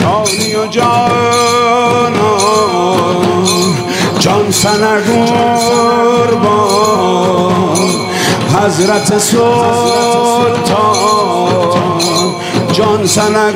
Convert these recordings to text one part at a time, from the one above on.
جانی و جانان جان سنه قربان حضرت سلطان جان سنه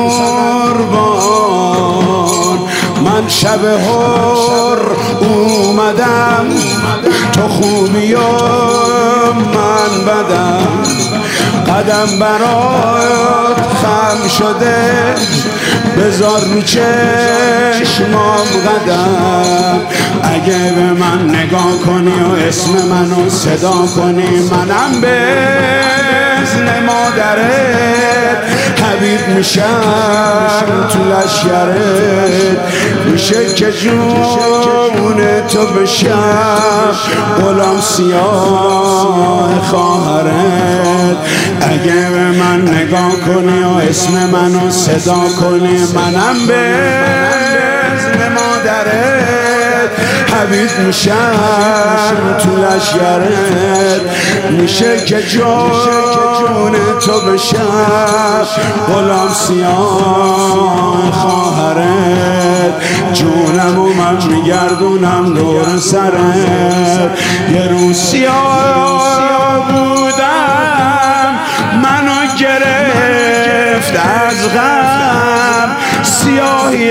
قربان من شب هر اومدم تو خوبی و من بدم قدم برات خم شده بذار رو چشمام قدم اگه به من نگاه کنی و اسم منو صدا کنی منم به اذن مادرت حبیب میشم تو لشکرت میشه که جون تو بشم غلام سیاه خواهرت اگه به من نگاه کنی و اسم منو صدا کنی منم به اذن مادرت حبیب میشم تو لشکرت میشه که جون تو بشم غلام سیاه خواهرت جونم و من میگردونم دور سرت یه روز سیاه بودم منو گرفت از غم سیاهی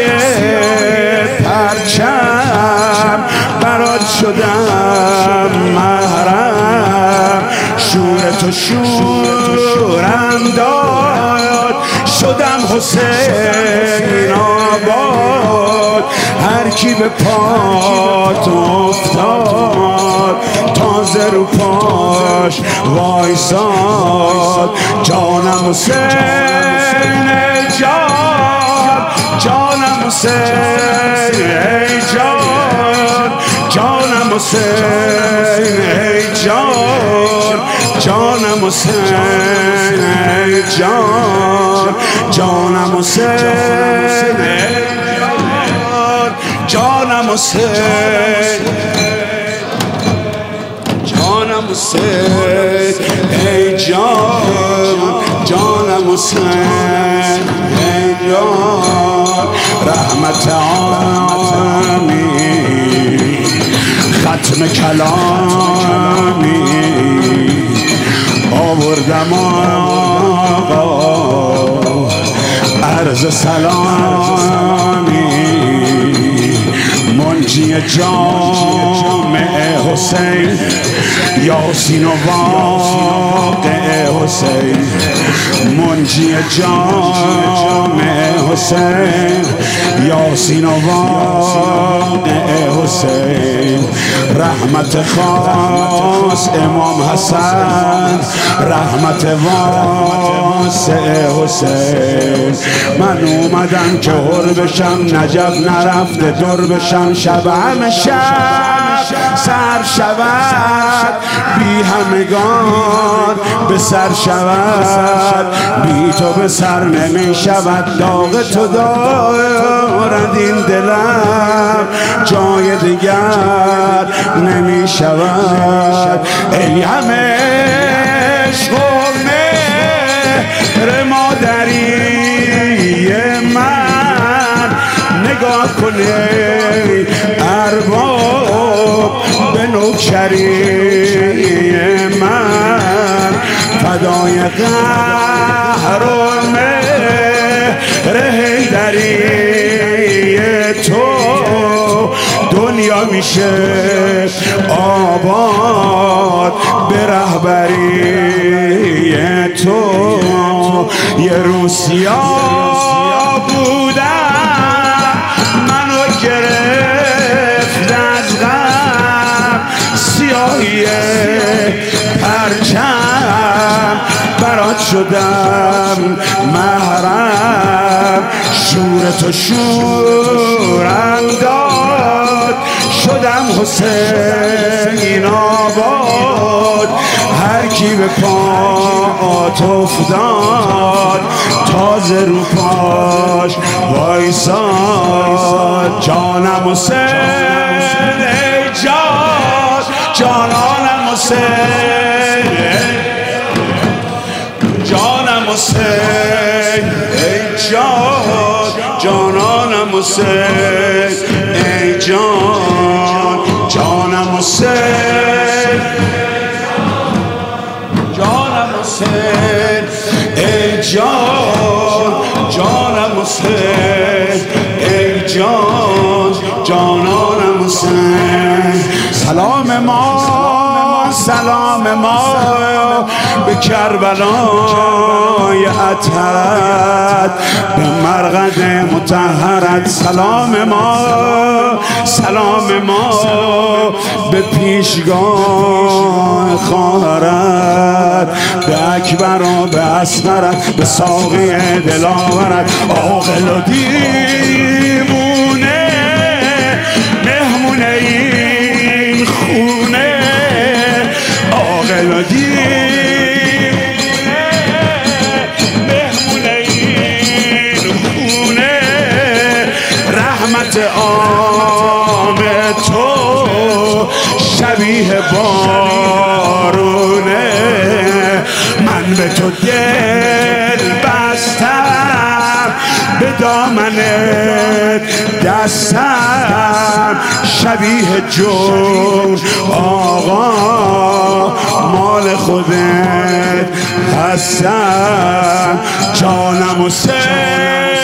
پرچم برات شدم محرم شور تو شورم داد شدم حسین آباد هر کی به پات افتاد تازه رو پاش وایساد جانم حسین ای جان جانم حسین ای جان جانم حسین ای جان جانم حسین ای جان جانم حسین ای جانم حسین جانم حسین ای جان جانم حسین ای جان رحمت عامی ختم کلامی آوردم آقا عرض سلامی منجی جامع حسین یاسین و واقع حسین منجی جامع حسین یاسین و واقع حسین رحمت خاص امام حسن رحمت واسع حسین من اومدم که هر بشم نجف نرفته دور بشم شب همه شب سر شود بی همگان به سر شود بی تو به سر نمی شود داغ تو دارد این دلم جای دیگر نمی شود ای همه عشق و مهر مادری من نگاه کنه ارباب به نوکری من فدای قهر و مهر حیدری تو دنیا میشه آباد به رهبری تو یه روز سیاه بودم منو گرفت از غم سیاهی پرچم برات شدم محرم شور تو شورم داد شدم حسین آباد هر کی به پات افتاد تازه رو پاش وایساد جانم حسین ای جان جانانم حسین جانم حسین ای جان جانانم حسین ای جان جانم حسین جانم حسین ای جان جانم حسین ای جان جانانم حسین سلام ما سلام ما به کربلای عطرت به مرقد مطهرت سلام ما به پیشگاه خواهرت به اکبر و به اصغرت به ساقی دلاورت عاقل و دیوونه مهمونه این خونه عاقل و عام تو شبیه بارونه من به تو دل بستم به دامنت دستم شبیه جور آقا مال خودت هستم جانم حسین